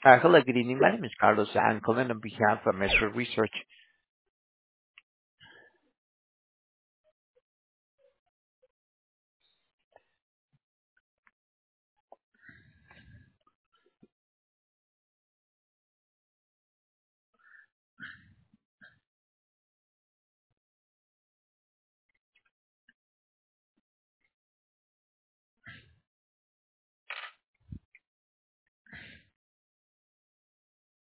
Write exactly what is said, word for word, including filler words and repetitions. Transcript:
Uh, Hello, good evening. My name is Carlos. I'm calling on behalf of Metro Research.